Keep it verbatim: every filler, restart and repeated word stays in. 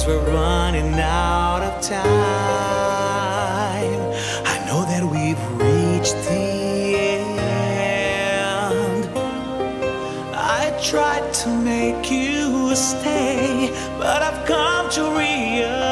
as we're running out of time. I know that we've reached the end. I tried to make you stay, but I've come to realize